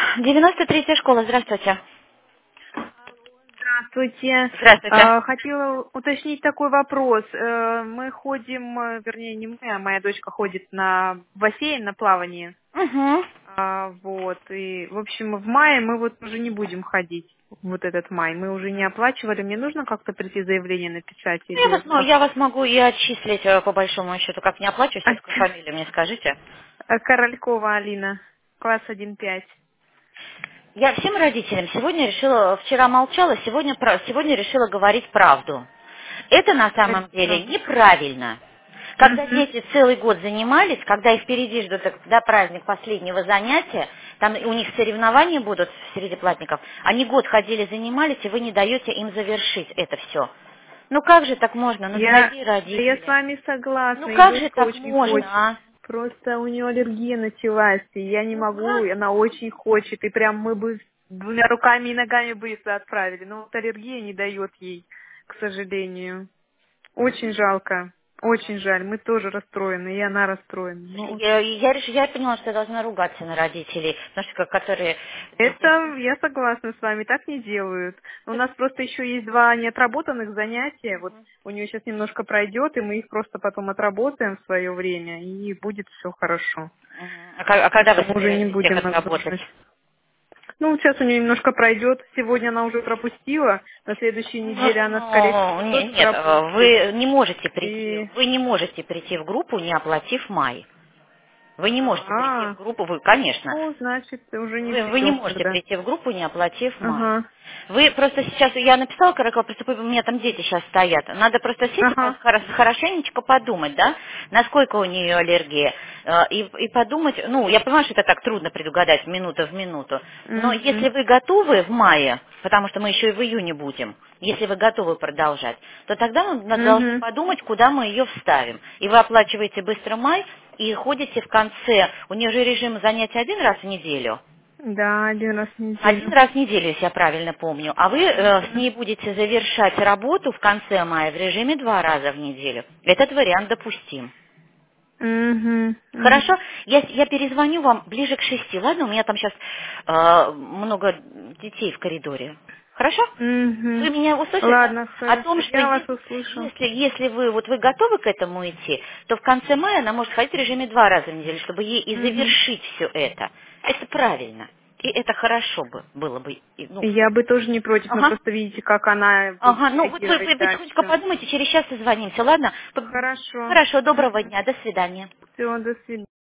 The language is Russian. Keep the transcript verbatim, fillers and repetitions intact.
девяносто третья школа, здравствуйте. Здравствуйте. Здравствуйте. А, Хотела уточнить такой вопрос. Э, Мы ходим, э, вернее, не мы, а моя дочка ходит на бассейн, на плавание. Угу. А, Вот. И, в общем, в мае мы вот уже не будем ходить. Вот этот май. Мы уже не оплачивали. Мне нужно как-то прийти заявление написать Я или вас, ну, как? я вас могу и отчислить э, по большому счету, как не оплачу, А, сельскую фамилию мне скажите. а, Королькова Алина, класс один пять. Я всем родителям сегодня решила, вчера молчала, сегодня, пра- сегодня решила говорить правду. Это на Это самом деле что? неправильно. Когда Угу. дети целый год занимались, когда их впереди ждут э, да, праздник последнего занятия, там у них соревнования будут среди платников, они год ходили, занимались, и вы не даете им завершить это все. Ну как же так можно, ну Я, дорогие да я с родители? вами Ну согласна, и как же дочка так очень хочет. можно, а? Просто у нее аллергия началась, и я не Ну могу, как? и она очень хочет, и прям мы бы двумя руками и ногами быстро отправили, но вот аллергия не дает ей, к сожалению. Очень жалко, очень жаль, мы тоже расстроены, и она расстроена. Ну, Я, я, реш- я поняла, что я должна ругаться на родителей, потому что как- которые дети... это я согласна с вами, так не делают. У нас просто еще есть два неотработанных занятия, вот у нее сейчас немножко пройдет, и мы их просто потом отработаем в свое время, и будет все хорошо. Мгм. А, ка- а Так когда что вы мы уже не собираетесь их будем отработать? нагружать. Ну, вот сейчас у нее немножко пройдет. Сегодня она уже пропустила. На следующей Ну, неделе она, скорее ну, всего, не- тоже нет, э, пропустит. вы не можете прийти, И... вы не можете прийти в группу, не оплатив май. Вы не можете прийти в А, группу, вы, конечно, ну, значит, уже не Вы, вы не придем можете тогда. прийти в группу, не оплатив май. Ага, Вы просто сейчас, я написала, Каракал, просто у меня там дети сейчас стоят. Надо просто сесть и пос- ага. хоро- хорошенечко подумать, да, насколько у нее аллергия. Э, И, и подумать, ну, я понимаю, что это так трудно предугадать минута в минуту, но Угу, если вы готовы в мае, потому что мы еще и в июне будем, если вы готовы продолжать, то тогда мы должны угу. подумать, куда мы ее вставим. И вы оплачиваете быстро май и ходите в конце, у нее же режим занятий один раз в неделю, Да, один раз в один неделю. раз в неделю, если я правильно помню. А вы э, с Угу, ней будете завершать работу в конце мая в режиме два раза в неделю. Этот вариант допустим. угу, угу. Хорошо? Я, я перезвоню вам ближе к шести, ладно? У меня там сейчас э, много детей в коридоре. Хорошо? Угу. Вы меня услышали, да? Ладно, О хорошо, том, что я вас е- услышал. если, если вы, вот вы готовы к этому идти, то в конце мая она может ходить в режиме два раза в неделю, чтобы ей и Угу. завершить все это. Это правильно. И это хорошо бы было бы. И, ну, Я бы тоже не против, но ага. просто видите, как она будет Ага, ну вот вы, реагировать вы потихонечку дальше. подумайте, через час созвонимся, ладно? П- Хорошо. Хорошо, доброго Угу. дня, до свидания. Все, до свидания.